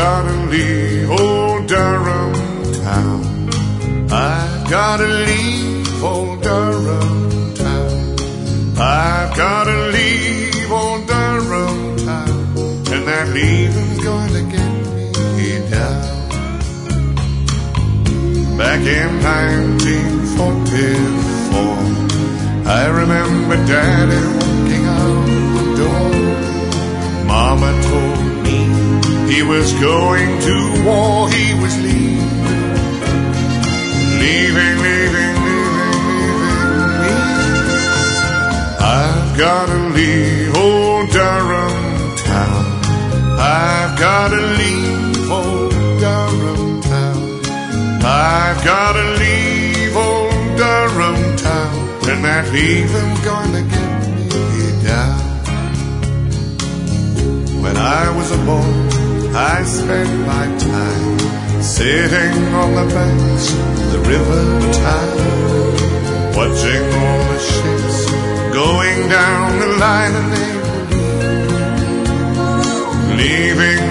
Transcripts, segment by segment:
gotta leave old Durham town. I've gotta leave old Durham town. I've gotta leave old Durham town, and that leaving's going to get me down. Back in 1944, I remember Daddy walking out the door. Mama told me he was going to war, he was leaving. I've gotta leave old Durham town. I've gotta leave old Durham town. I've gotta leave old Durham town, and that leaving's gonna get me down. When I was a boy, I spent my time sitting on the banks of the river Tyne, watching all the ships going down the line, and they were leaving.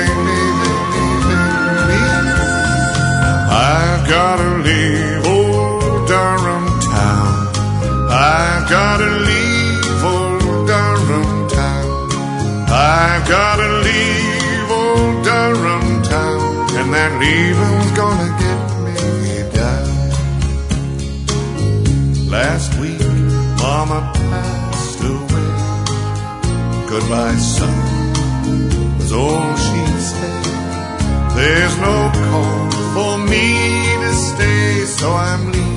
I've gotta leave old Durham town. I've gotta leave old Durham town. I've gotta leave old Durham town, and that leaving's gonna get me down. Last week, Mama passed away. Goodbye, son, was all she said. There's no call for me to stay, so I'm leaving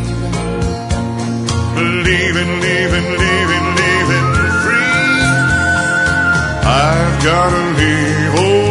free. I've gotta leave